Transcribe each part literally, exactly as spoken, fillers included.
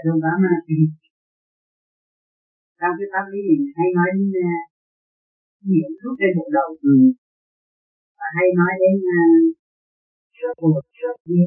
Không có mà trong cái pháp lý này hay nói đến nhiễm thuốc trên bộ đầu, ừ. Và hay nói đến số một số kia.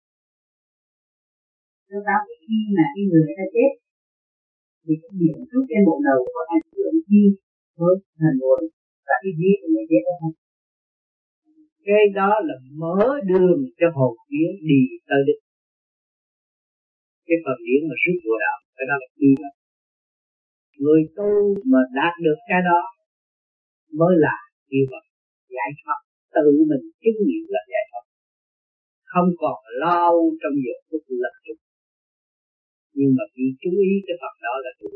Sau đó khi mà cái người ta chết thì cái nhiễm thuốc trên bộ đầu có ảnh hưởng gì với thần hồn và cái gì của người chết không? Cái đó là mở đường cho hồn vía đi tới đích. Cái phần điển mà suốt của đạo, cái đó là quy luật. Người tu mà đạt được cái đó mới là quy luật giải thoát, tự mình chứng nghiệm là giải thoát, không còn lao trong giờ phút lập trục. Nhưng mà khi chú ý cái phần đó là đủ.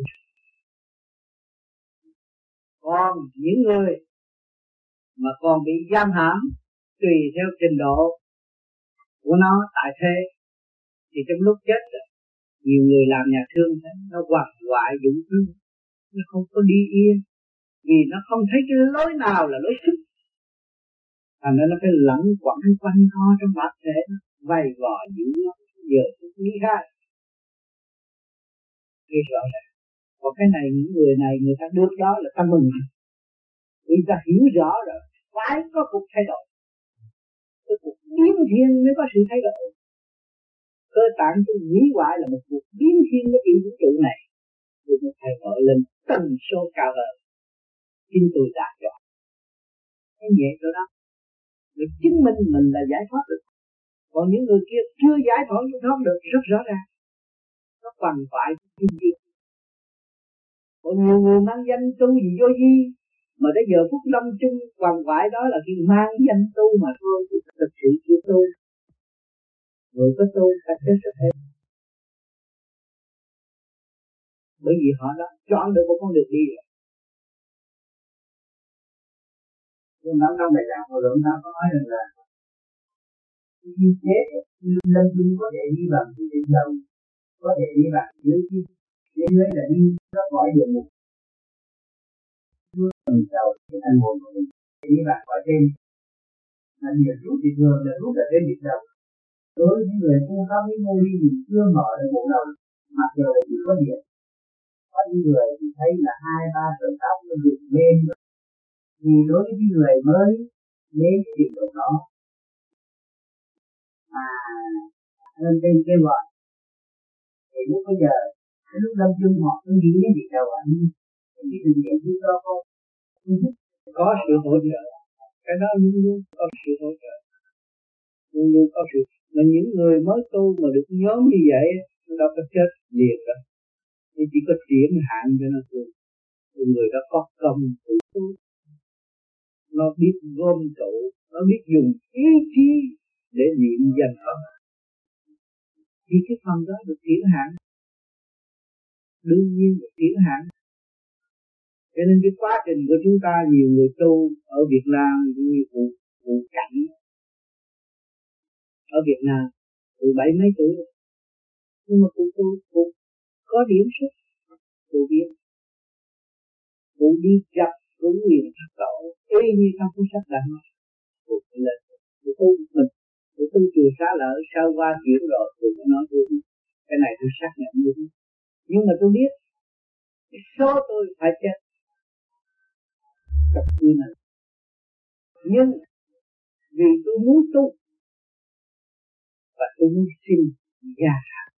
Còn những người mà còn bị giam hãm tùy theo trình độ của nó tại thế, thì trong lúc chết rồi, nhiều người làm nhà thương thế, nó quằn quại dũng thương, nó không có đi yên, vì nó không thấy cái lối nào là lối xuất, thành ra nó phải lẫn quẩn quanh co trong bản thể, vầy vò dữ lắm, giờ tôi nghĩ ra, nghe rõ ràng. Còn cái này những người này người ta được đó là ta mừng, người ta hiểu rõ rồi, phải có cuộc thay đổi, cái cuộc biến thiên mới có sự thay đổi. Cơ tạng tôi hủy hoại là một cuộc biến thiên của yêu vũ trụ này, tôi mới thay đổi lên tần số cao hơn. Chính tôi đạt được cái nhẹ chỗ đó, để chứng minh mình là giải thoát được. Còn những người kia chưa giải thoát thoát được rất rõ ràng, nó quằn quại kinh thiên. Còn nhiều người mang danh tu gì vô gì, mà đến giờ phút lâm chung quằn quại đó là khi mang danh tu mà thôi, thì thực sự chưa tu. Người có tu ta chết rất hết, bởi vì họ đã chọn được một con đường đi rồi. Tôi nói trong bài giảng hồi lượng ta có nói rằng là khi chết lâm chung có thể đi bằng cái trên đầu, có thể đi bằng dưới kia, dưới dưới là đi nó khỏi địa ngục. Mình đầu cái thân hồn của mình đi bằng khỏi trên, là điểm rút thì thường là rút ở trên điểm đầu. Đối với những người tu pháp với mô đi thì chưa mở được bộ đầu, mặc dù chỉ có điểm. Có những người thì thấy là hai ba sợi tóc nó dựng lên, thì đối với những người mới đến cái điểm độ đó mà lên trên kêu gọi, thì lúc bây giờ cái lúc lâm chung họ cứ nghĩ đến điểm đầu anh, thì cái tình trạng như đó không có sự hỗ trợ, cái đó luôn luôn có sự hỗ trợ, luôn luôn có sự. Mà những người mới tu mà được nhóm như vậy, nó đâu có chết liền đâu, thì chỉ có chuyển hạn cho nó tu. Thì người đó có công tu, nó biết gom tụ, nó biết dùng ý chí để niệm danh Phật, thì cái phần đó được chuyển hạn, đương nhiên được chuyển hạn. Cho nên cái quá trình của chúng ta, nhiều người tu ở Việt Nam như cụ cụ Cảnh ở Việt Nam, cụ bảy mấy tuổi rồi, nhưng mà cụ tu cụ có điểm xuất, cụ biết, cụ đi gặp cụ nguyện thất tổ, y như trong cuốn sách đã nói, cụ lên, cụ tu mình, cụ tu chùa Xá Lợi sau qua chuyện rồi, cụ mới nói tôi cái này tôi xác nhận đúng, nhưng mà tôi biết cái số tôi phải chết trong khi này, nhưng vì tôi muốn tu và tôi muốn xin gia hạn,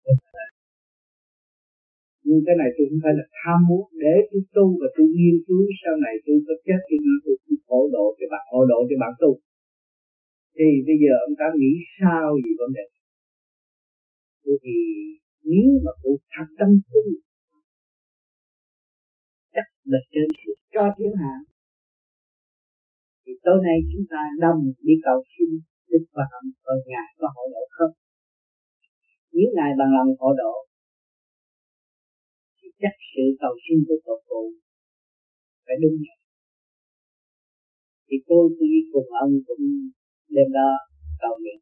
nhưng cái này tôi không phải là tham muốn, để tôi tu và tôi nghiên cứu sau này tôi có chết thì tôi tôi hộ độ cho bạn, hộ độ cho bạn tu. Thì bây giờ ông ta nghĩ sao gì vấn đề? Thì nếu mà tôi thật tâm tu, chắc là trên sự cho thiên hạ, thì tối nay chúng ta đồng đi cầu xin Đức Phật ở Ngài có hộ độ không? Nếu Ngài bằng lòng hộ độ, thì chắc sự cầu xin của Phật phụ phải đúng rồi. Thì tôi tôi cùng ông cũng đêm đó cầu nguyện,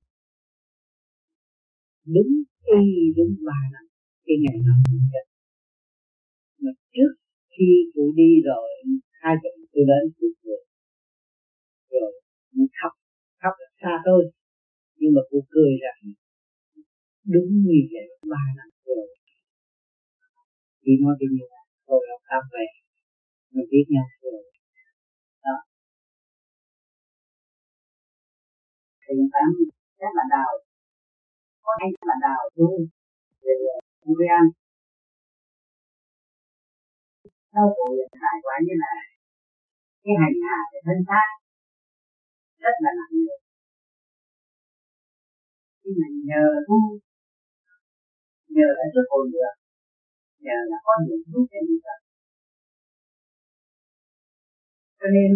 đúng y đúng ba năm cái ngày nào cũng chết. Mà trước khi tôi đi rồi, hai tuần tôi đến tôi cười, rồi tôi khóc, khóc là xa thôi, nhưng mà tôi cười rằng đúng như vậy ba năm rồi Chỉ nói cái như vậy rồi ông ta về mình biết nhau rồi đó. Thì tám chắc là đào có anh là đào luôn về Uy An đau khổ hại quá như là cái hành hạ cái thân xác rất là nặng nề. Nhưng mà nhờ tu nhờ đã xuất hồn được, nhờ là có những lúc trên địa cầu, cho nên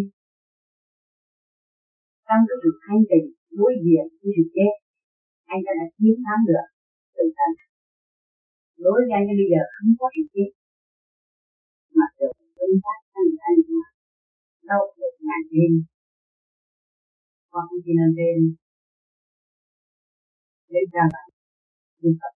trong cái sự thanh tịnh đối diện với sự chết, anh ta đã chiến thắng được tự thân. Đối với anh bây giờ không có sự chết, mà được tương tác thanh thanh mà đau khổ ngàn đêm, hoặc chỉ nên đêm để ra lại tu tập.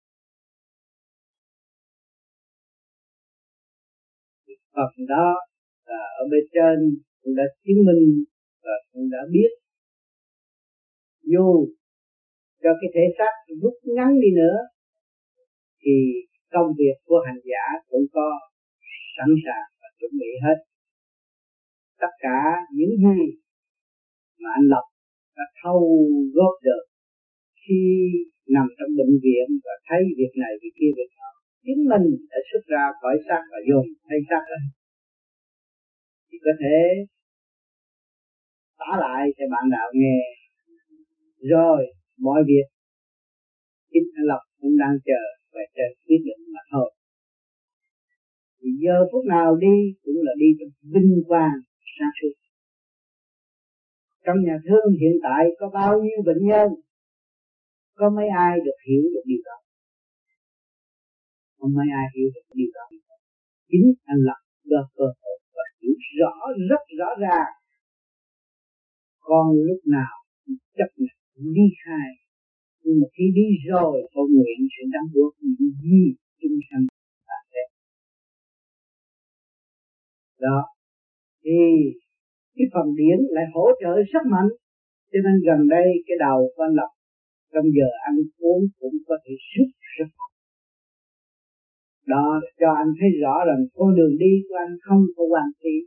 Phật đó là ở bên trên cũng đã chứng minh và cũng đã biết dù cho cái thể xác rút ngắn đi nữa thì công việc của hành giả cũng có sẵn sàng và chuẩn bị hết. Tất cả những gì mà anh Lộc đã thâu góp được khi nằm trong bệnh viện và thấy việc này việc kia việc đó, chính mình đã xuất ra khỏi xác và dùng thay xác lên thì có thể tả lại cho bạn đạo nghe. Rồi mọi việc chính anh Lộc cũng đang chờ và chờ quyết định mà thôi. Thì giờ phút nào đi cũng là đi trong vinh quang sáng suốt. Trong nhà thương hiện tại có bao nhiêu bệnh nhân, có mấy ai được hiểu được điều đó? Không mấy ai hiểu được điều đó. Chính anh Lộc được cơ hội và hiểu rõ rất rõ ràng. Còn lúc nào chấp nhận ly khai, nhưng mà khi đi rồi tôi nguyện sẽ đóng góp những gì chúng sanh ta sẽ. Đó thì cái phần điển lại hỗ trợ rất mạnh, cho nên gần đây cái đầu của anh Lộc trong giờ ăn uống cũng có thể sức rất mạnh. Đó cho anh thấy rõ rằng con đường đi của anh không có hoàn thiện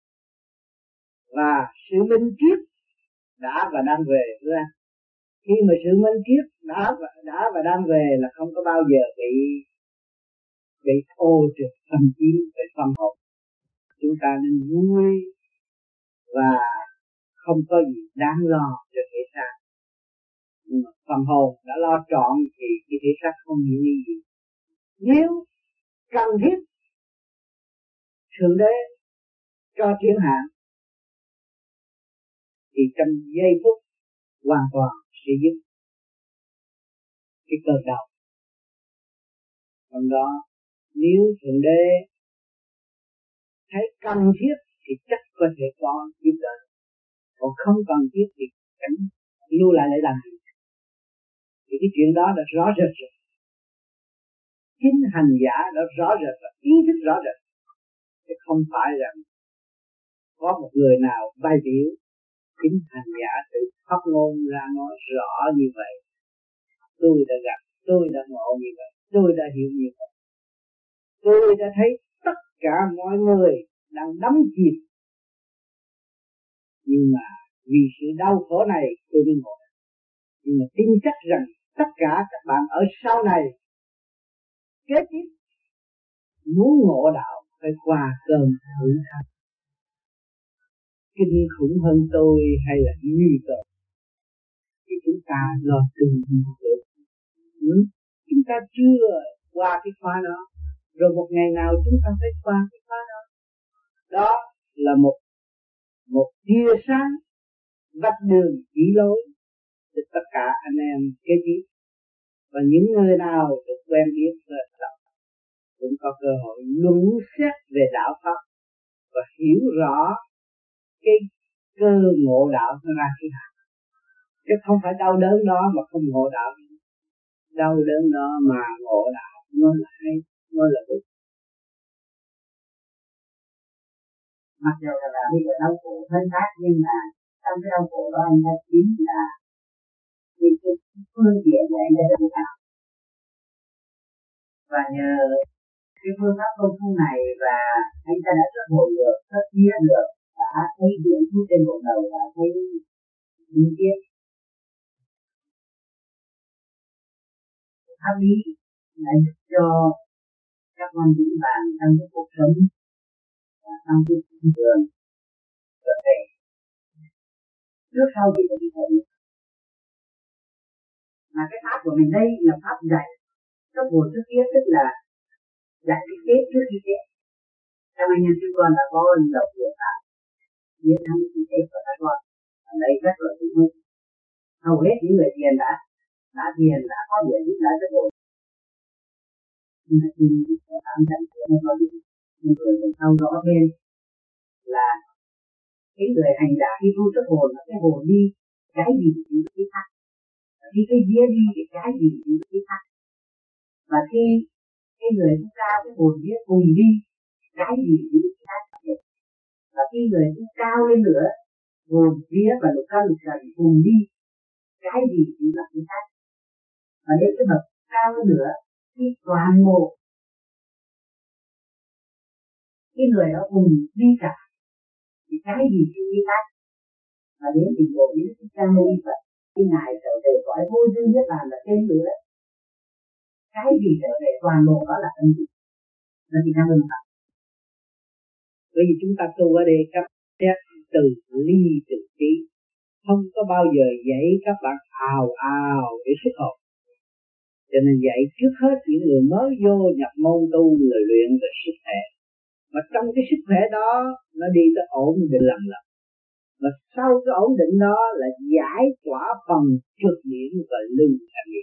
và sự minh triết đã và đang về với anh. Khi mà sự minh triết đã và, đã và đang về là không có bao giờ bị bị ô trượt tâm trí về tâm hồn. Chúng ta nên vui và không có gì đáng lo cho thể xác. Nhưng mà tâm hồn đã lo trọn thì cái thể xác không hiểu gì. Nếu cần thiết Thượng Đế cho triển hạn thì trong giây phút hoàn toàn sẽ giúp cái cơn đau. Còn đó nếu Thượng Đế thấy cần thiết thì chắc có thể có giúp đỡ. Còn không cần thiết thì cảnh lưu lại để làm gì? Thì cái chuyện đó là rõ rệt rồi. Chính hành giả đã rõ rệt và ý thức rõ rệt. Chứ không phải rằng có một người nào vai biểu. Chính hành giả tự phát ngôn ra nói rõ như vậy. Tôi đã gặp, tôi đã ngộ như vậy, tôi đã hiểu như vậy. Tôi đã thấy tất cả mọi người đang đắm chìm. Nhưng mà vì sự đau khổ này tôi mới ngộ. Nhưng mà tin chắc rằng tất cả các bạn ở sau này kế tiếp muốn ngộ đạo phải qua cơn thử thách kinh khủng hơn tôi hay là như tôi. Thì chúng ta lo từng gì được. Ừ? Chúng ta chưa qua cái khóa đó, rồi một ngày nào chúng ta phải qua cái khóa đó. Đó là một một tia sáng vạch đường chỉ lối cho tất cả anh em kế tiếp. Và những người nào được quen biết về đạo cũng có cơ hội luận xét về đạo pháp và hiểu rõ cái cơ ngộ đạo nó ra thế nào. Chứ không phải đau đớn đó mà không ngộ đạo. Đau đớn đó mà ngộ đạo nó là hay, nó là đúng. Mặc dù là, là bây giờ đau khổ thân xác, nhưng mà trong cái đau khổ đó anh ta chính là những cái phương tiện của anh ta đau khổ. Và nhờ cái phương pháp công phu này và anh ta đã xuất hồn được, xuất vía được, đã thấy điểm thuốc trên bộ đầu, đã thấy những tiết pháp lý đã giúp cho các con vững vàng trong cái cuộc sống và trong cái thị trường trở về trước sau gì cũng bị ổn. Mà cái pháp của mình đây là pháp dạy cấp hồn trước kia, tức là dạy cái chết trước khi chết. Trong anh em chúng con đã có đầu của pháp chiến thắng khi chết của các con ở đây rất là đúng hơn. Hầu hết những người thiền đã đã thiền đã có điểm giúp đỡ cấp hồn, nhưng mà khi cảm nhận của nó có những người mình sau rõ thêm là cái người hành giả khi tu cấp hồn là cái hồn đi cái gì cũng cái khác, khi cái vía đi thì cái gì cũng cái khác, và khi cái người tu cao cái hồn vía cùng đi cái gì cũng cái khác, và khi người tu cao lên nữa hồn vía và lục căn lục trần cùng đi cái gì cũng là cái khác. Và đến cái bậc cao hơn nữa khi toàn bộ cái người đó cùng đi cả thì cái gì cũng cái khác. Và đến trình độ như cái cha môn Phật khi ngài trở về cõi vô dư niết bàn là trên nữa đấy, cái gì trở về toàn bộ đó là cái gì, nó chỉ năng lượng Phật. Bởi vì chúng ta tu ở đây các xét từ ly từ trí, không có bao giờ dạy các bạn ào ào để xuất hồn. Cho nên dạy trước hết những người mới vô nhập môn tu là luyện về sức khỏe, mà trong cái sức khỏe đó nó đi tới ổn định lần lần, và sau cái ổn định đó là giải tỏa phần trượt điển và lưu thanh điển.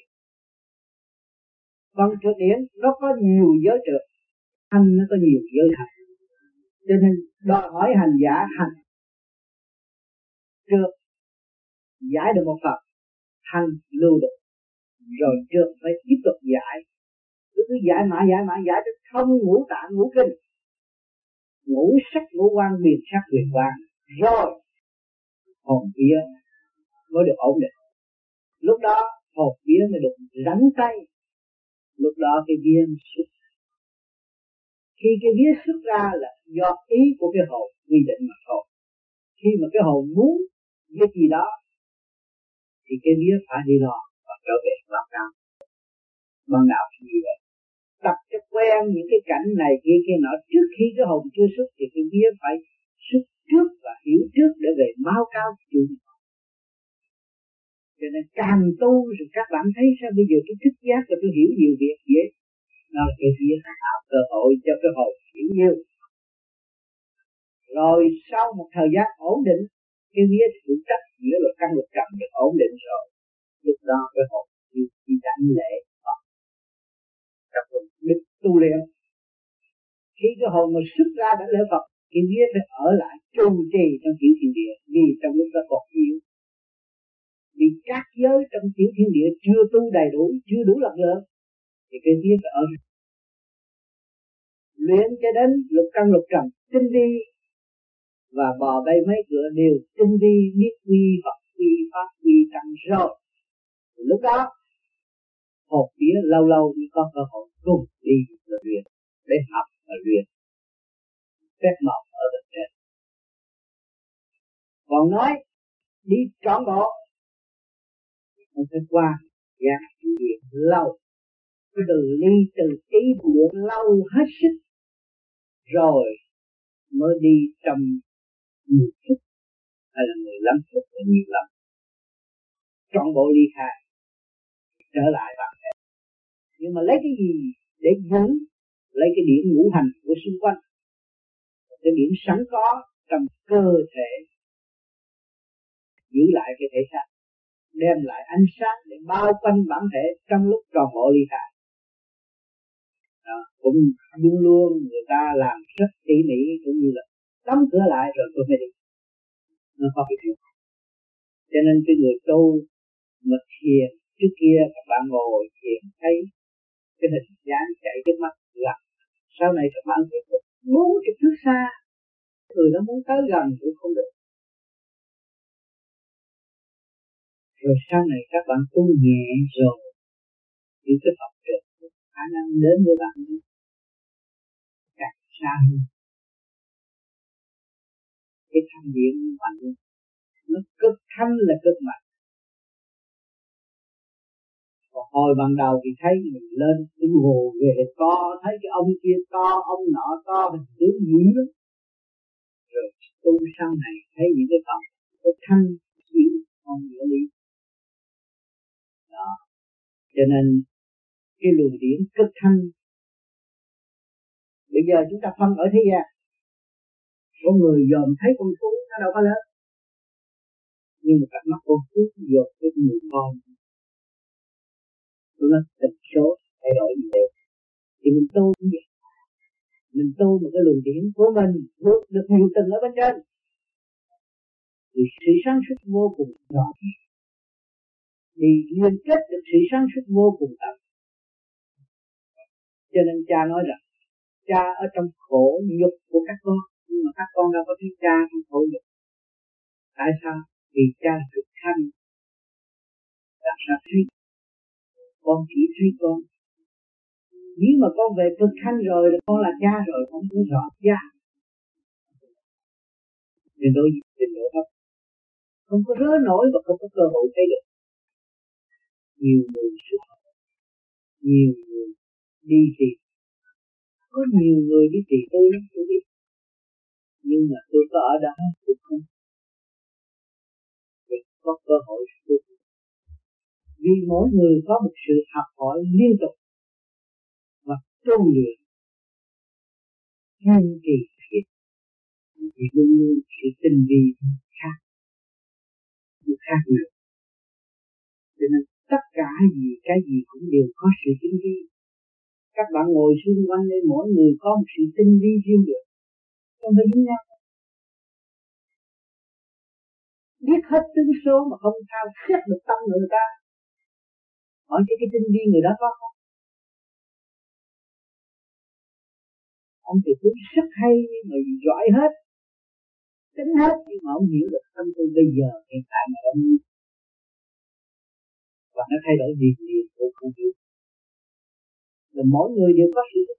Phần trượt điển nó có nhiều giới trượt, thanh nó có nhiều giới hành, cho nên đòi hỏi hành giả hành trượt giải được một phần, hành lưu được, rồi trượt phải tiếp tục giải, cứ cứ giải mãi giải mãi giải cho thông ngũ tạng ngũ kinh, ngũ sắc ngũ quan quyền sắc quyền quan, rồi hồn vía mới được ổn định. Lúc đó hồn vía mới được rảnh tay, lúc đó cái vía xuất. Khi cái vía xuất ra là do ý của cái hồn quy định mà thôi. Khi mà cái hồn muốn cái gì đó thì cái vía phải đi lo và trở về báo cáo. Bằng nào như vậy, tập cho quen những cái cảnh này kia kia nọ trước khi cái hồn chưa xuất thì cái vía phải xuất trước và hiểu trước để về báo cáo chủ. Cho nên càng tu rồi các bạn thấy sao bây giờ tôi thích giác và tôi hiểu nhiều việc dễ. Đó là cái vía tạo cơ hội cho cái hồn hiểu nhiều. Rồi sau một thời gian ổn định, cái vía phụ trách giữa luật căn luật trần được ổn định rồi, lúc đó cái hồn đi, đi đảnh lễ Phật, tập đức tu luyện. Khi cái hồn mà xuất ra đảnh lễ Phật, cái vía phải ở lại trụ trì trong tiểu thiên địa, vì trong lúc đó còn yếu. Vì các giới trong tiểu thiên địa chưa tu đầy đủ, chưa đủ lực lượng, thì cái vía phải ở luyện cho đến lục căn lục trần tinh vi, và bò bay mấy cửa đều tinh vi biết quy Phật quy pháp quy tăng rồi. Lúc đó hồn vía lâu lâu mới có cơ hội cùng đi và luyện, để học và luyện phép màu ở bên trên. Còn nói đi trọn bộ không phải qua giác luyện lâu, từ ly từ trí luyện lâu hết sức rồi mới đi trong mười phút hay là mười lăm phút là nhiều lắm. Trọn bộ ly khai trở lại bản thể, nhưng mà lấy cái gì để giữ? Lấy cái điểm ngũ hành của xung quanh, cái điểm sẵn có trong cơ thể, giữ lại cái thể xác, đem lại ánh sáng để bao quanh bản thể trong lúc tròn bộ ly khai. Đó, cũng luôn luôn người ta làm rất tỉ mỉ, cũng như là đóng cửa lại rồi tôi mới đi. Nó có cái chuyện. Cho nên cái người tu mà thiền trước kia các bạn ngồi thiền thấy cái hình dáng chạy trước mắt gặp, sau này các bạn tiếp tục muốn cái trước xa, người nó muốn tới gần cũng không được. Rồi sau này các bạn tu nhẹ rồi thì cái Phật được khả năng đến với bạn. xa hơn. Cái thanh điện mạnh, nó cực thanh là cực mạnh. Còn hồi ban đầu thì thấy mình lên cái hồ về to, thấy cái ông kia to, ông nọ to, mình tướng dữ lắm. Rồi tu sau này thấy những cái tổng cái thanh chịu không nghĩa lý. Đó. Cho nên cái luồng điển cực thanh. Bây giờ chúng ta phân ở thế gian, có người dòm thấy con thú nó đâu có lớn, nhưng mà cặp mắt con thú dòm cái người con, nó tần số thay đổi như thế. Thì mình tu cũng vậy, mình tu một cái luồng điển của mình vượt được nhiều tầng ở bên trên, thì sự sáng suốt vô cùng rõ, thì liên kết được sự sáng suốt vô cùng tận. Cho nên cha nói rằng cha ở trong khổ nhục của các con, nhưng mà các con đâu có thấy cha trong khổ nhục. Tại sao? Vì cha cực thanh. Làm sao thấy? Con chỉ thấy con. Nếu mà con về cực thanh rồi là con là cha rồi, con thấy rõ cha. Nên đối với trình độ thấp, không có rớ nổi và không có cơ hội thấy được. Nhiều người xuất học, nhiều người đi tìm. Có nhiều người đi tìm tôi lắm, tôi biết. Nhưng mà tôi có ở đó, tôi không. Tôi có cơ hội tôi. Vì mỗi người có một sự học hỏi liên tục và tu luyện kiên trì thiệt, thì luôn luôn sự tinh vi khác, khác nhiều. Cho nên tất cả gì, cái gì cũng đều có sự tinh vi. Các bạn ngồi xung quanh đây, mỗi người có một sự tinh vi riêng được, không phải giống nhau. Biết hết tướng số mà không sao xét được tâm người ta. Hỏi cho cái tinh vi người đó có không? Ông thì cũng rất hay, nhưng mà giỏi hết, tính hết, nhưng mà ông hiểu được tâm tư bây giờ hiện tại mà ông, và nó thay đổi gì gì cũng không hiểu. Và mỗi người đều có sự,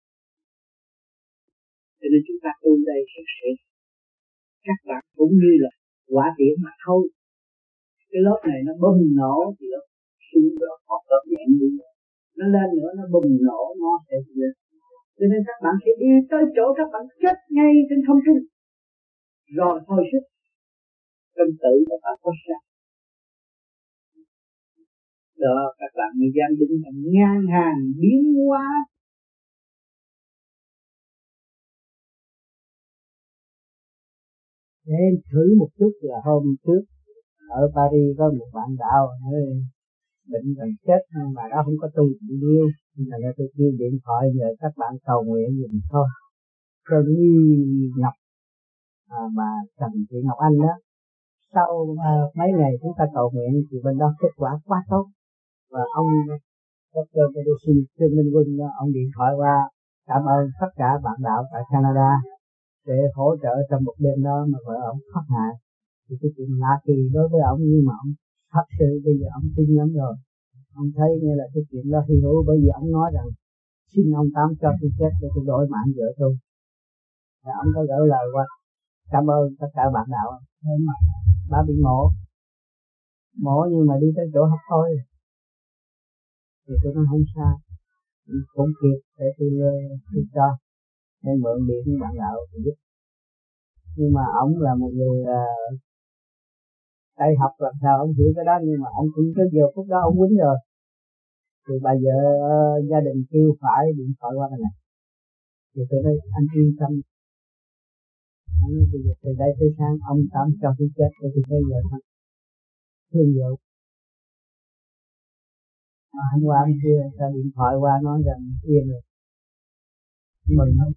cho nên chúng ta tu đây sẽ các bạn cũng như là quả tiễn mà thôi. Cái lớp này nó bùng nổ thì nó xuống rồi hoặc lớp nhẹ đi, nó lên nữa nó bùng nổ nó sẽ lên. Cho nên các bạn sẽ đi tới chỗ các bạn chết ngay trên không trung, rồi thôi sức tâm tự các bạn có sao. Đó, các bạn mới dám đứng thành ngang hàng biến hóa. Để thử một chút là hôm trước ở Paris có một bạn đạo nói bệnh gần chết nhưng mà đó không có tu nhiều, nên là tôi kêu điện thoại nhờ các bạn cầu nguyện giùm thôi. Trần Huy Ngọc, à, bà Trần Thị Ngọc Anh đó, sau à, mấy ngày chúng ta cầu nguyện thì bên đó kết quả quá tốt, và ông Doctor Medicine Trương Minh Quân ông điện thoại qua cảm ơn tất cả bạn đạo tại Canada để hỗ trợ trong một đêm đó mà vợ ông thoát nạn. Thì cái chuyện lạ kỳ đối với ông, nhưng mà ông thật sự bây giờ ông tin lắm rồi. Ông thấy như là cái chuyện đó hy hữu, bởi vì ông nói rằng xin ông Tám cho tôi chết để tôi đổi mạng vợ tôi. Và ông có gửi lời qua cảm ơn tất cả bạn đạo. Bà bị mổ mổ nhưng mà đi tới chỗ học thôi, thì tôi nói không sao, cũng kịp để tôi, tôi cho nên mượn điện với bạn đạo thì giúp. Nhưng mà ông là một người uh, tay học làm sao ông hiểu cái đó, nhưng mà ông cũng tới giờ phút đó ông quýnh rồi. Thì bây giờ uh, gia đình kêu phải điện thoại qua này, thì tôi nói anh yên tâm. Anh nói từ, từ đây tới sáng ông Tám cho tôi chết để tôi thấy vợ thật thương vợ. Mà hôm qua anh kia ra điện thoại qua nói rằng yên rồi, mừng lắm.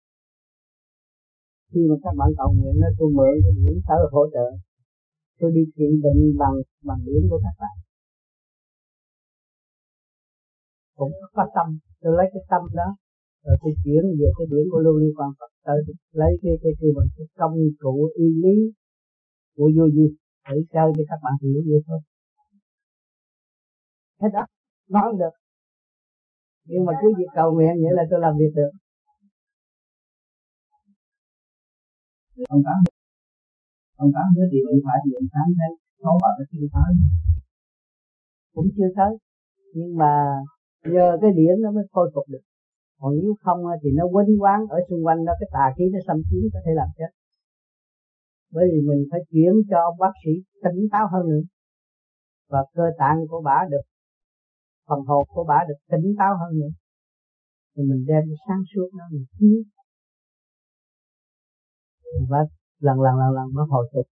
Khi mà các bạn cầu nguyện tôi mượn cái điểm tới hỗ trợ, tôi đi trị bệnh bằng bằng điểm của các bạn, cũng có tâm. Tôi lấy cái tâm đó rồi tôi chuyển về cái điểm của lưu ly quan Phật tới, lấy cái cái cái bằng cái công cụ y lý của vô vi để chơi cho các bạn hiểu vậy thôi. Hết đó nói không được, nhưng mà cứ việc cầu nguyện vậy là tôi làm việc được. ông tám ông tám hứa thì bệnh phải thì ông tám thấy không phải là chưa tới, cũng chưa tới, nhưng mà nhờ cái điển nó mới khôi phục được. Còn nếu không thì nó quýnh quán ở xung quanh đó, cái tà khí nó xâm chiếm có thể làm chết. Bởi vì mình phải chuyển cho ông bác sĩ tỉnh táo hơn nữa, và cơ tạng của bả được, phần hồn của bả được tỉnh táo hơn nữa, thì mình đem sáng suốt nó mình chiếu và lần lần lần lần nó hồi phục.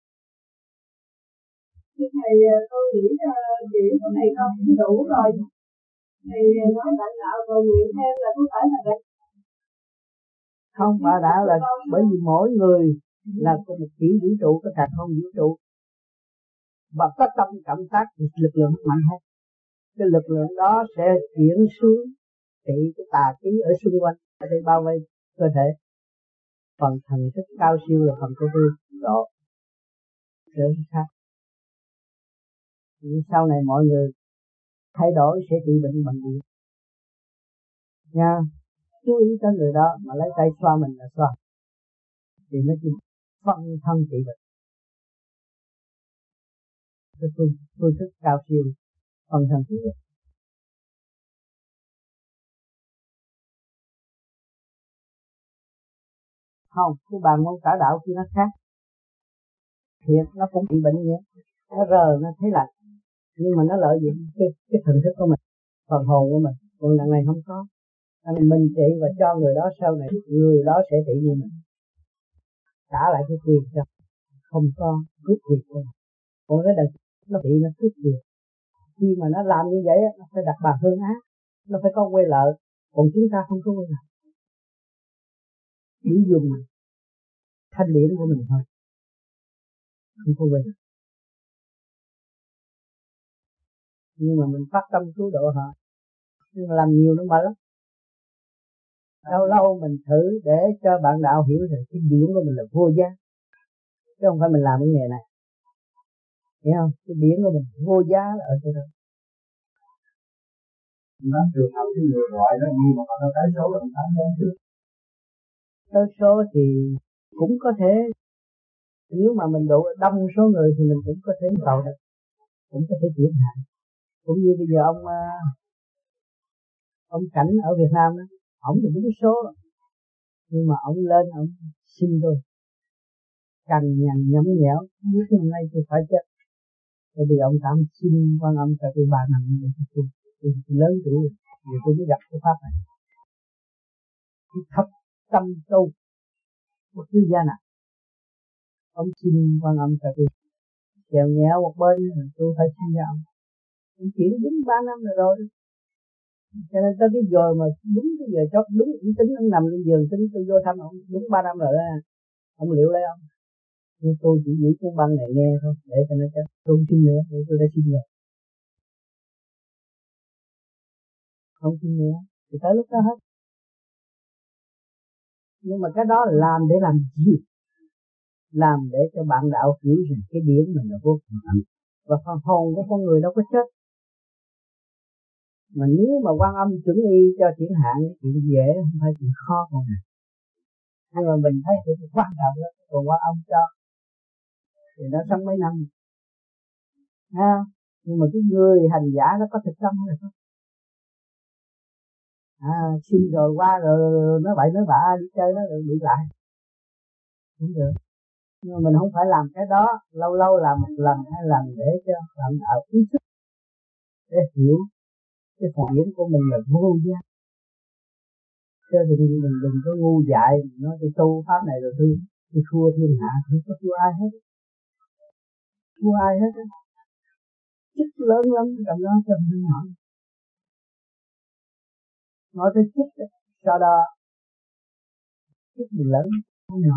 Thầy tôi nghĩ chuyện của này không đủ rồi, thầy nói bạn đạo cầu nguyện thêm là có phải là vậy? Không, bà đạo là bởi vì mỗi người là có một kiểu vũ trụ, có cả không vũ trụ, và có tâm cảm tác thì lực lượng mạnh hơn. Cái lực lượng đó sẽ chuyển xuống trị cái tà khí ở xung quanh để bao vây cơ thể. Phần thần thức cao siêu là phần của tôi độ trở khác. Nhưng sau này mọi người thay đổi sẽ trị bệnh bằng điện nha. Chú ý tới người đó mà lấy tay xoa mình là xoa thì nó chỉ phân thân trị bệnh. Cái phương, phương thức cao siêu phân thân trị bệnh. Không, cái bàn môn tả đạo kia nó khác. Thiệt nó cũng bị bệnh vậy, nó rờ nó thấy lạnh, nhưng mà nó lợi dụng cái, cái thần thức của mình, phần hồn của mình. Còn lần này không có, anh mình trị và cho người đó, sau này người đó sẽ trị như mình, trả lại cái quyền cho, không có cướp quyền của mình. Còn cái đằng nó bị nó cướp quyền. Khi mà nó làm như vậy nó phải đặt bàn hương ác, nó phải có quê lợi, còn chúng ta không có quê lợi, chỉ dùng thanh điển của mình thôi, không có quê lợi. Nhưng mà mình phát tâm cứu độ họ, nhưng mà làm nhiều nó mệt lắm. Lâu lâu mình thử để cho bạn đạo hiểu rằng cái điển của mình là vô giá, chứ không phải mình làm cái nghề này, hiểu không? Cái điển của mình vô giá là ở chỗ đó. Nó trường hợp cái người gọi đó nhưng mà nó tới số là tám đến trước. Tới số thì cũng có thể, nếu mà mình độ đông số người thì mình cũng có thể cầu được, cũng có thể chuyển hạn. Cũng như bây giờ ông ông Cảnh ở Việt Nam đó, ổng thì đúng số, nhưng mà ông lên ông xin thôi, cằn nhằn nhõm nhẽo, biết hôm nay tôi phải chết, bởi vì ông cảm xin quan âm cho tôi ba năm để tôi, tôi, tôi lớn tuổi rồi, vì tôi mới gặp cái pháp này. Tôi thấp tâm tu bất cứ gia nào, ông xin quan âm cho tôi chèo nhẹo một bên rồi tôi phải xin ra ông. Ông chuyển đúng ba năm rồi rồi. Cho nên tới cái giờ mà đúng cái giờ chót, đúng ý tính ông nằm trên giường tính tôi vô thăm ông đúng ba năm rồi đó, ông liệu lấy ông. Nhưng tôi chỉ giữ cuốn băng này nghe thôi để cho nó chết, tôi không xin nữa, để tôi đã xin rồi, không xin nữa thì tới lúc đó hết. Nhưng mà cái đó làm để làm gì? Làm để cho bạn đạo hiểu rằng cái điển mình là vô cùng mạnh, và phần hồn của con người đâu có chết. Mà nếu mà quan âm chuẩn y cho chuyển hạn chuyện dễ, không phải chuyện khó con này. Nhưng mà mình thấy chuyện quan trọng đó, còn quan âm cho thì nó sống mấy năm ha. Nhưng mà cái người hành giả nó có thực tâm hay không? À, xin rồi qua rồi, rồi nói bậy nói bạ đi chơi đó rồi bị lại không được. Nhưng mà mình không phải làm cái đó, lâu lâu làm một lần hai lần để cho bạn đạo ý thức để hiểu cái phần điển của mình là vô giá. Chứ đừng đừng đừng có ngu dại nói tôi tu pháp này rồi tôi tôi thua thiên hạ, không có thua ai hết, thua ai hết á. Chức lớn lắm trong đó cho mình hỏi. Nói tới chức sau đó chức gì lớn không nhỏ.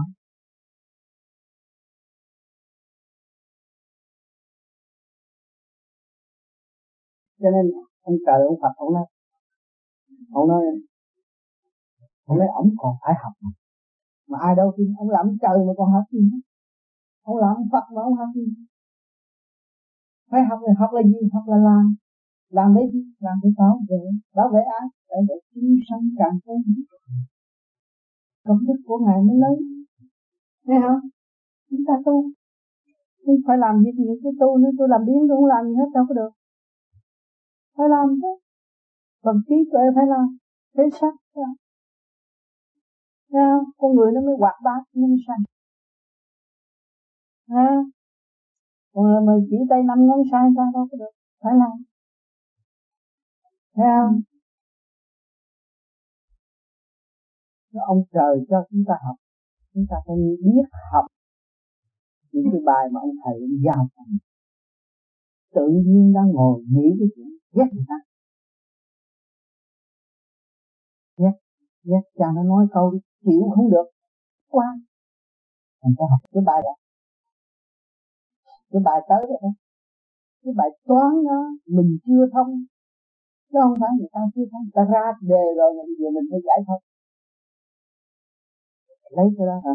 Cho nên ông trời ông Phật ông nói ông nói ông nói ông còn phải học mà, mà ai đâu tin ông làm trời mà còn học gì nữa. Ông làm Phật mà ông học gì? Phải học là học là gì? Học là làm. Làm để gì? Làm để bảo vệ. Bảo vệ ai? Bảo vệ chúng sanh càng tốt. Công đức của Ngài mới lớn. Thấy không? chúng ta tu. Không phải làm gì những cái tu nữa, tôi làm biến tôi không làm gì hết đâu có được. Phải làm chứ. Bằng trí tuệ phải làm. Cái sắc ra. Nha, con người nó mới hoạt bát, nó mới sanh. Ha. Còn là mà chỉ tay năm ngón sai ra đâu có được. Phải làm. Thấy không? Ông trời cho chúng ta học. Chúng ta phải biết học những cái bài mà ông thầy giao cho mình. Tự nhiên đang ngồi nghĩ cái chuyện ghét người ta. Ghét, ghét cha nó nói câu chịu không được. Qua. Mình phải học cái bài đó. Cái bài tới đó. Cái bài toán đó mình chưa thông. Chứ không phải người ta chưa thông. Người ta ra đề rồi mà bây giờ mình phải giải thông. Lấy cái đó hả?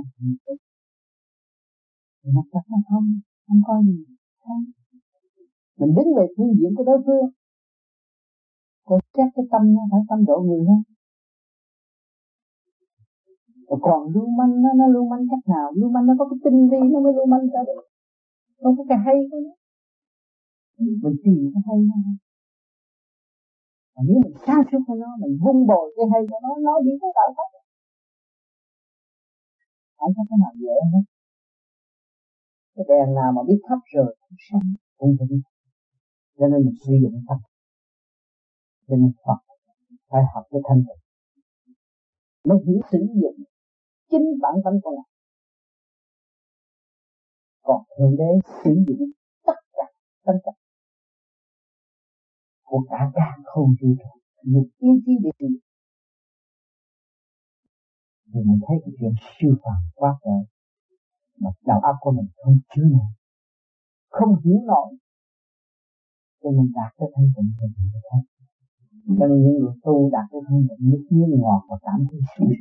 Thì nó chắc nó thông. Không có gì. Không. Mình đứng về phương diện của đối phương. Còn xét cái tâm nó phải tâm độ người thôi. Còn lưu manh nó, nó lưu manh cách nào? Lưu manh nó có cái tinh vi nó mới lưu manh ra được. Không có cái hay của nó. Mình tìm cái hay nó. Mà nếu mình sáng suốt của nó, mình vun bồi cái hay của nó, nó đi cái tạo pháp. Không có cái nào dễ hết. Cái đèn nào mà biết thắp rồi không sáng, không thể biết. Cho nên mình sử dụng tâm. Cho nên Phật phải học cái thanh tịnh. Mới hiểu sử dụng chính bản thân con người. Còn Thượng Đế sử dụng tất cả tất cả của cả càng không vũ trụ, dùng ý chí để trị. Thì mình thấy cái chuyện siêu phàm quá trời mà đầu óc của mình không chứa nổi, không hiểu nổi, cho nên đạt tới thanh tịnh thì mình mới thấy. Cho nên những người tu đạt tới thanh tịnh nước miếng ngọt và cảm thấy sướng,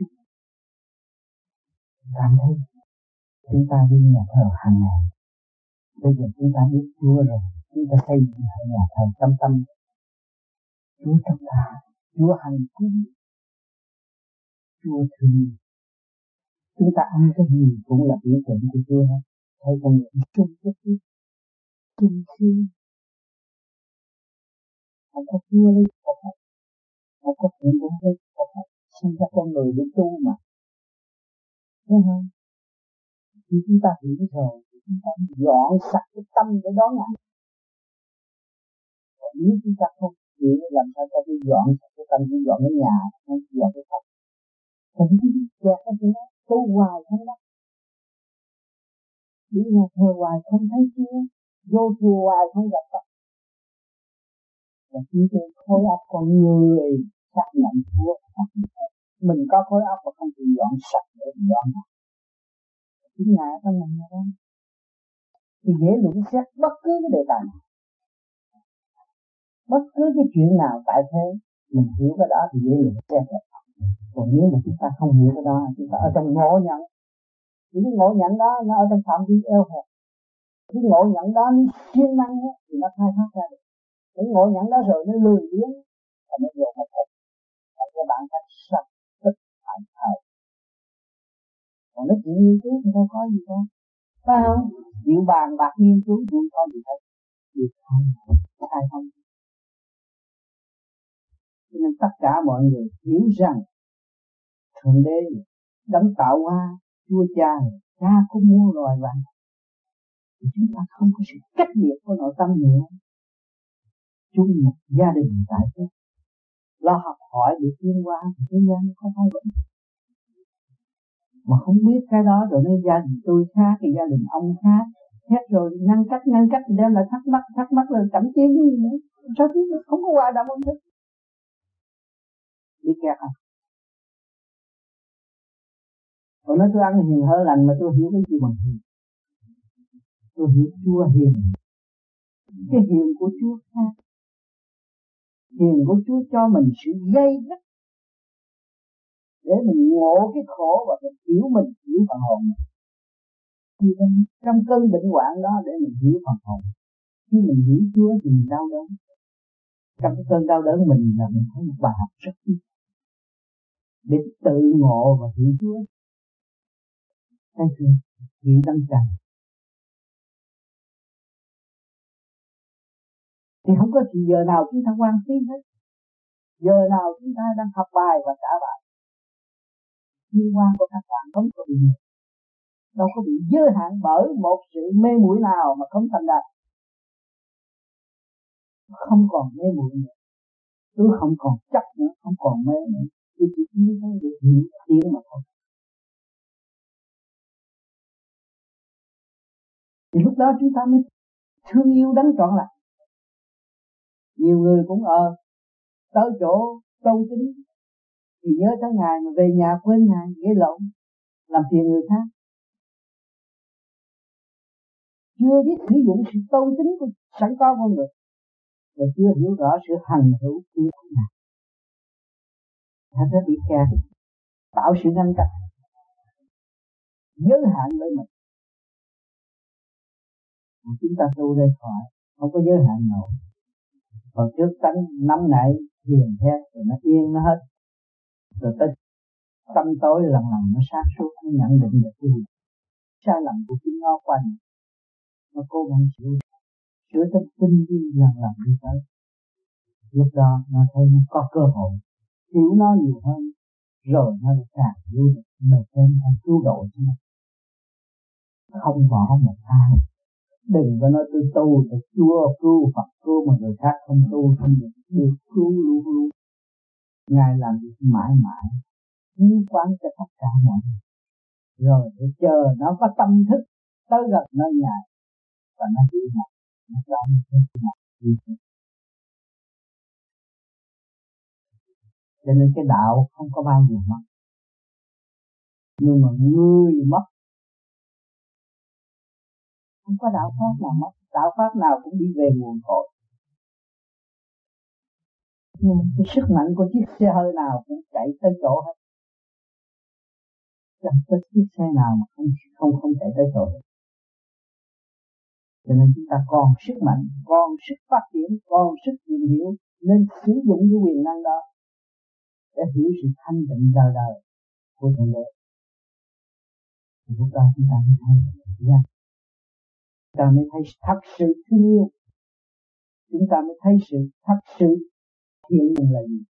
cảm thấy chúng ta đi nhà thờ hàng ngày. Bây giờ chúng ta biết Chúa rồi, chúng ta xây dựng nhà thờ tâm tâm. Chúa trong ta, Chúa hành cung, Chúa thương. Chúng ta ăn cái gì cũng là biểu tượng của Chúa hết. Thấy con người chung chất chút, chung siêu. Không có Chúa lấy có hết. Không có chuyện cũng lấy có hết. Sinh ra con người để tu mà. Thấy không? Khi chúng ta hiểu rồi, chúng ta dọn sạch cái tâm để đón nhận. Còn nếu chúng ta không hiểu làm sao ta đi dọn sạch cái tâm, đi dọn cái nhà, không dọn cái tâm. Thì chúng ta kẹt ở chỗ đó, tu hoài không đó. Đi nhà thờ hoài không thấy Chúa, vô chùa hoài không gặp Phật. Và chúng tôi khối óc con người xác nhận Chúa. Mình có khối óc và không chịu dọn sạch để dọn sạch. Chính ngài trong mình đó. Thì dễ luận xét bất cứ cái đề tài nào. Bất cứ cái chuyện nào tại thế, mình hiểu cái đó thì dễ luận xét được. Còn nếu mà chúng ta không hiểu cái đó, chúng ta ở trong ngộ nhận. Những cái ngộ nhận đó nó ở trong phạm vi eo hẹp. Cái ngộ nhận đó nó siêng năng đó, thì nó khai thác ra được. Cái ngộ nhận đó rồi nó lười biếng và nó vô một thật. Và các bạn phải sạch tức hạnh thờ. Còn nó chỉ nghiên cứu thì đâu có gì đâu. Phải không? Chịu bàn bạc nghiên cứu không có gì hết. Việc không, ai không. Cho nên tất cả mọi người hiểu rằng Thượng Đế đấng tạo hóa, Chúa Cha, Cha của muôn loài vạn. Thì chúng ta không có sự cách biệt của nội tâm nữa. Chung một gia đình tại thế. Lo học hỏi để tiến hóa thì thế gian không phải vậy. Mà không biết cái đó rồi nên gia đình tôi khác, thì gia đình ông khác. Hết rồi ngăn cách, ngăn cách thì đem lại thắc mắc, thắc mắc là cảm chiến cái gì nữa. Sao chứ không có hòa đồng không thích. Đi kẹt à. Còn nói tôi ăn hiền hơ lành mà tôi hiểu cái gì bằng hiền. Tôi hiểu Chúa hiền. Cái hiền của Chúa khác. Hiền của Chúa cho mình sự dây dắt để mình ngộ cái khổ và mình hiểu mình, hiểu phần hồn mình. Trong cơn bệnh hoạn đó để mình hiểu phần hồn. Khi mình hiểu Chúa thì mình đau đớn. Trong cái cơn đau đớn mình là mình thấy một bài học rất ít. Để tự ngộ và hiểu Chúa. Thấy chưa? Hiểu đấng trần Thì không có gì giờ nào chúng ta quan心hết. Giờ nào chúng ta đang học bài và trả bài. Liên quan của các bạn không có bị đâu có bị giới hạn bởi một sự mê muội nào mà không thành đạt. Không còn mê muội nữa, tôi không còn chấp nữa, không còn mê nữa, tôi chỉ biết thấy được hiểu tiếng mà thôi. Thì lúc đó chúng ta mới thương yêu đấng trọn lành. Nhiều người cũng ờ tới chỗ tu tín thì nhớ tới Ngài mà về nhà quên Ngài, gây lộn, làm phiền người khác. Chưa biết sử dụng sự tôn tín của sẵn có con người, và chưa hiểu rõ sự hành hữu kia của Ngài, thành ra bị kẹt, tạo sự ngăn cách, giới hạn với mình. Chúng ta tu đây khỏi, không có giới hạn nổi. Còn trước tánh nóng nảy, hiền thét, rồi nó yên nó hết. Rồi tới tâm tối lần lần nó sáng suốt, nó nhận định được cái gì sai lầm của chính nó quanh. Nó cố gắng sửa, sửa tâm tinh vi lần lần đi tới. Lúc đó nó thấy nó có cơ hội, hiểu nó nhiều hơn, rồi nó càng hiểu được bề trên đang cứu độ cho nó. Không bỏ một ai. Đừng có nói tôi tu để Chúa cứu Phật cứu mà người khác không tu không được, được cứu luôn luôn. Ngài làm việc mãi mãi, chiếu quán cho tất cả mọi người. Rồi để chờ nó có tâm thức tới gần nơi Ngài và nó hiểu Ngài, nó cho nó thấy Ngài. Cho nên cái đạo không có bao giờ mất. Nhưng mà người mất, không có đạo pháp nào mất. Đạo pháp nào cũng đi về nguồn cội. Nhưng cái sức mạnh của chiếc xe hơi nào cũng chạy tới chỗ hết. Chẳng có chiếc xe nào mà không không không chạy tới chỗ hết. Cho nên chúng ta còn sức mạnh, còn sức phát triển, còn sức tìm hiểu, nên sử dụng cái quyền năng đó để hiểu sự thanh tịnh đời đời của Thượng Đế. Thì lúc đó chúng ta mới thấy yeah. Chúng ta mới thấy thật sự thương yêu, chúng ta mới thấy sự thật sự thiện lành là gì.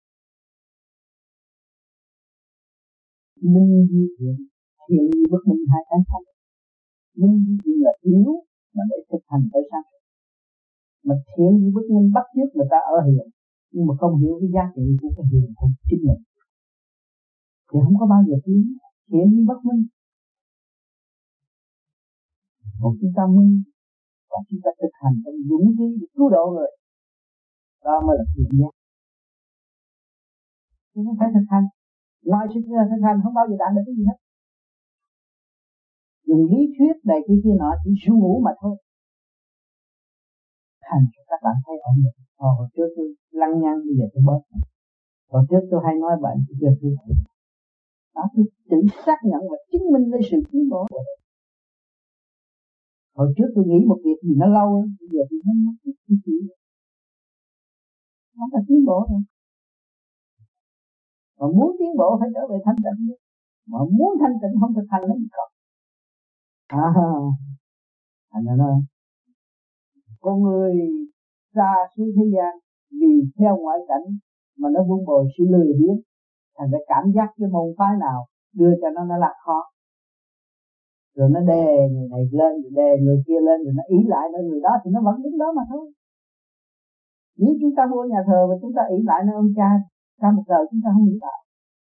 Minh di thiện, thiện như bất minh hai cái khác. Minh di thiện là yếu mà để thực hành tới sáng. Mà thiện như bất minh bắt chước người ta ở hiền, nhưng mà không hiểu cái giá trị của cái hiền của chính mình thì không có bao giờ tiến. Thiện như bất minh, một chúng ta minh và chúng ta thực hành trong dũng khí để cứu độ người, đó mới là thiện giác. Chúng ta phải thực hành. Ngoài sự thực hành không bao giờ đạt được cái gì hết. Dùng lý thuyết này kia kia nọ chỉ ru ngủ mà thôi. Thành cho các bạn thấy ổn định. Ờ, hồi trước tôi lăng nhăng, bây giờ tôi bớt. Hồi trước tôi hay nói bệnh, bây giờ tôi đó, tôi tự xác nhận và chứng minh lên sự tiến bộ. Hồi trước tôi nghĩ một việc gì nó lâu, bây giờ tôi thấy nó thích cái gì. Nó là tiến bộ rồi. Mà muốn tiến bộ phải trở về thanh tịnh. Mà muốn thanh tịnh không thực hành nó gì có. À, thành ra nó con người xa xuống thế gian vì theo ngoại cảnh mà nó vun bồi sự lười biếng, thành ra cảm giác cái môn phái nào đưa cho nó nó lạc khó, rồi nó đè người này lên, rồi đè người kia lên, rồi nó ý lại nơi người đó thì nó vẫn đứng đó mà thôi. Nếu chúng ta vô nhà thờ và chúng ta ý lại nơi ông cha, cả một đời chúng ta không nghĩ lại,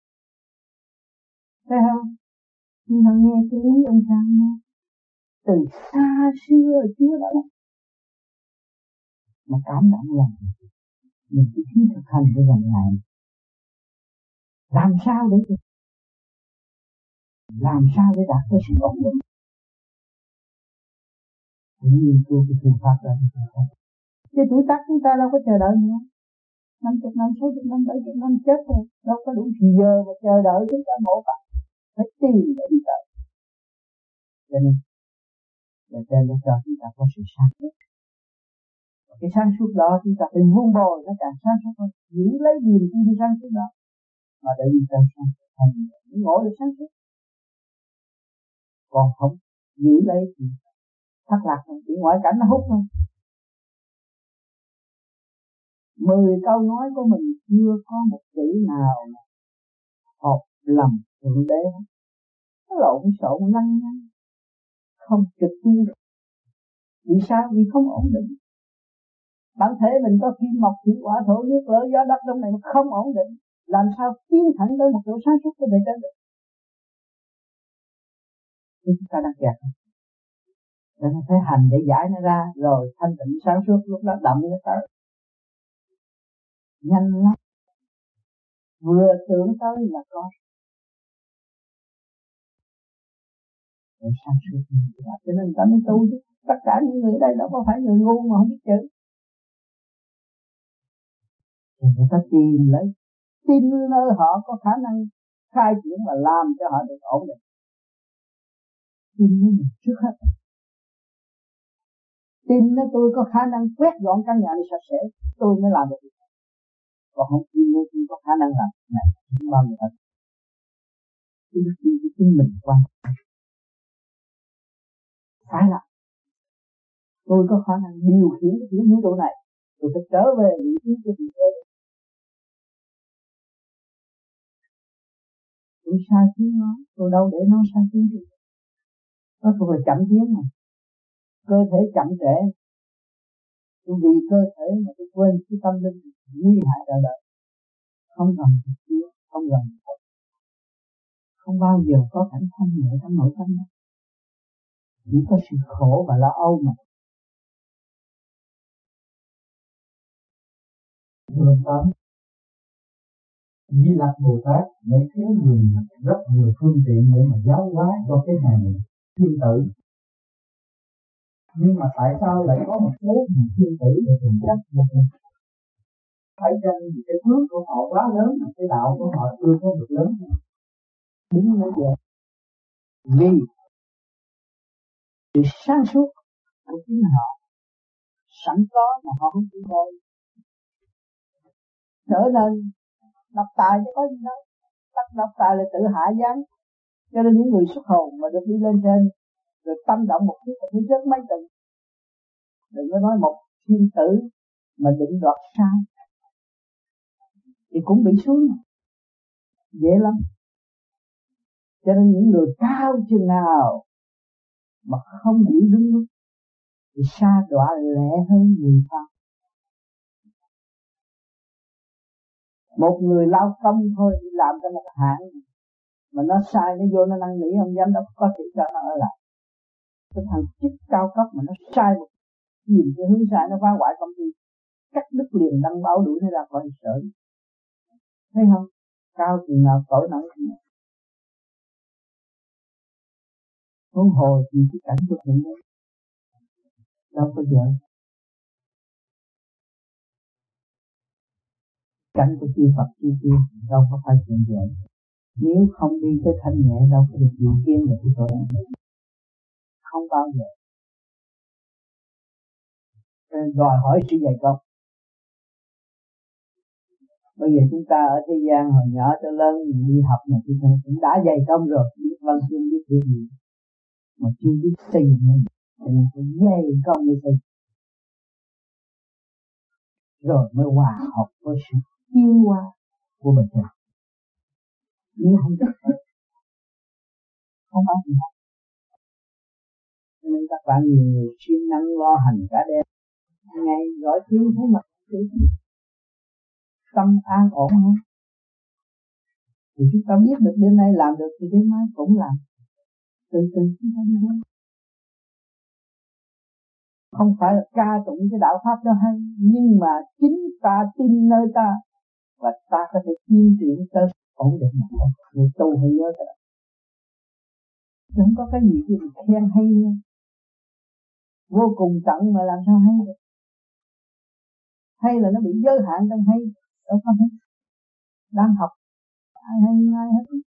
thấy không? Nhưng mà nghe cái lý ông cha nghe từ xa xưa Chúa đã làm mà cảm động lòng mình chỉ thiếu thực hành để gần Ngài. Làm sao để làm sao để đạt tới sự ổn định? Hãy nghiên cứu cái phương pháp đó. Chứ tuổi tác chúng ta đâu có chờ đợi nữa. Năm chục năm, sáu chục năm, bảy chục năm chết rồi, đâu có đủ thì giờ mà chờ đợi chúng ta mổ Phật. Phải tìm để đi tới. Cho nên để trên để cho chúng ta có sự sáng suốt. Cái sáng suốt đó chúng ta phải vun bồi nó càng sáng suốt hơn. Giữ lấy niềm tin sáng suốt đó mà để đi tới sáng suốt hơn. Ngồi được sáng suốt. Còn không giữ lấy thì thất lạc thôi, bị ngoại cảnh nó hút thôi. Mười câu nói của mình chưa có một chữ nào hợp lầm thượng đế, nó lộn xộn lăng nhăng, không trực tiên được. Vì sao? Vì không ổn định. Bản thể mình có kim mộc thủy hỏa thổ nước lửa gió đất trong này không ổn định, làm sao tiến thẳng tới một chỗ sáng suốt có thể đến được? Chúng ta đang kẹt, cho nên phải hành để giải nó ra, rồi thanh tịnh sáng suốt, lúc đó động nó tới nhanh lắm, vừa tưởng tới là có. Để sáng suốt như vậy, cho nên ta mới tu chứ. Tất cả những người ở đây đâu có phải người ngu mà không biết chữ. Rồi người ta tìm lấy, tin nơi họ có khả năng khai triển và làm cho họ được ổn định. Tin với mình trước hết. Tin nói tôi có khả năng quét dọn căn nhà này sạch sẽ, tôi mới làm được. Còn không tin nói tôi có khả năng làm này, không bao giờ hết. Tôi biết tin với chính mình quan trọng. Phải là tôi có khả năng điều khiển cái vũ trụ này, tôi phải trở về vị trí của vị thế. Tôi sai khiến nó, tôi đâu để nó sai khiến tôi. Nó thuộc là chậm tiến mà. Cơ thể chậm trễ. Tôi vì cơ thể mà tôi quên cái tâm linh nguy hại ra đời. Không gần thực tiến, không gần thực. Không bao giờ có cảnh thanh nhẹ trong nội tâm đó. Chỉ có sự khổ và lo âu mà. Thưa Tám, Di Lặc Bồ Tát lấy thiếu người rất nhiều phương tiện để mà giáo hóa cho cái hàng thiên tử. Nhưng mà tại sao lại có một số thiên tử để cùng trách một mình? Phải chăng vì cái phước của họ quá lớn mà cái đạo của họ chưa có được lớn? Đúng như vậy. Vì sự sáng suốt của chính họ sẵn có mà họ không chịu ngồi, trở nên độc tài chứ có gì đâu. Độc, độc tài là tự hạ giáng. Cho nên những người xuất hồn mà được đi lên trên, rồi tâm động một chút thì rớt mấy tầng. Đừng có nói một thiên tử mà định đoạt sai thì cũng bị xuống, dễ lắm. Cho nên những người cao chừng nào mà không giữ đúng lúc thì sa đọa lẹ hơn người ta. Một người lao công thôi đi làm cho một hãng mà nó sai, nó vô nó năn nỉ ông giám đốc có thể cho nó ở lại. Cái thằng chức cao cấp mà nó sai một nhìn cái hướng sai, nó phá hoại công ty, cắt đứt liền đăng báo đuổi nó ra khỏi sở. Thấy không? Cao chừng nào tội nặng chừng nào. Huống hồ chỉ cái cảnh của thượng đế đâu có dễ. Cảnh của chư Phật chư Tiên đâu có phải chuyện dễ. Nếu không đi tới thanh nhẹ đâu có được chịu kiên được cái tội này. Không bao giờ. Đòi hỏi sự dày công. Bây giờ chúng ta ở thế gian hồi nhỏ tới lớn đi học mà chúng ta cũng đã dày công rồi, biết văn chương biết điều gì mà chưa biết xây dựng nên, cho nên phải dày công để xây, rồi mới hòa hợp với sự tiến hóa của mình. Nếu không được không bao giờ. Nên các bạn nhiều người siêng năng lo hành cả đêm, ngày gọi tiếng thấy mặt tự tâm an ổn hơn. Thì chúng ta biết được đêm nay làm được thì đêm mai cũng làm. Từ từ chúng ta đi đến. Không phải là ca tụng cái đạo pháp đó hay, nhưng mà chính ta tin nơi ta và ta có thể tiến triển tới ổn định mà thôi. Người tu hay nhớ cái đó. Không có cái gì kia mà khen hay nha. Vô cùng tận mà làm sao hay được. Hay là nó bị giới hạn trong hay, đâu có hay. Đang học ai hay ai hết.